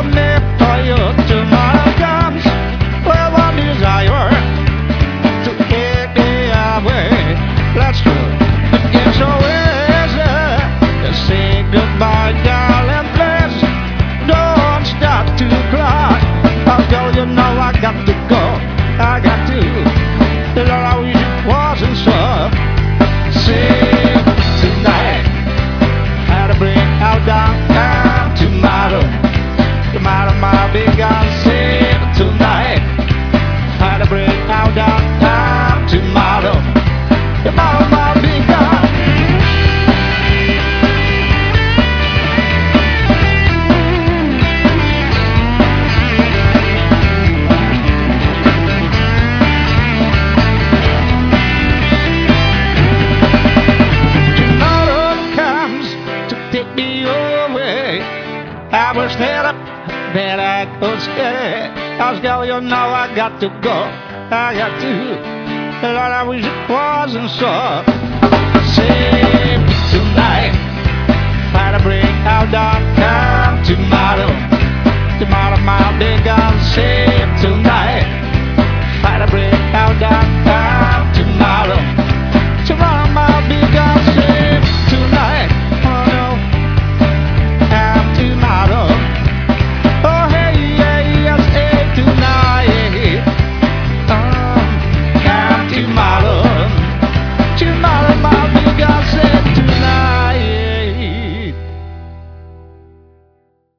love me for you. Tomorrow comes with one desire to get me away. Let's go. It's so easy to say goodbye, darling. Please don't stop to cry. Oh, girl, you know I got to go. I got to. Lord, I wish it wasn't so. Save tonight. Had to bring out downtown tomorrow. Tomorrow might be gone. Save tonight. Had to bring out downtown tomorrow. Tomorrow might be gone. I wish that I could stay. Cause girl, you know I got to go. I got to. Lord, I wish it wasn't so. Save tonight. Try to bring out downtown tomorrow. Tomorrow might be gone. Save tonight. Try to bring out downtown.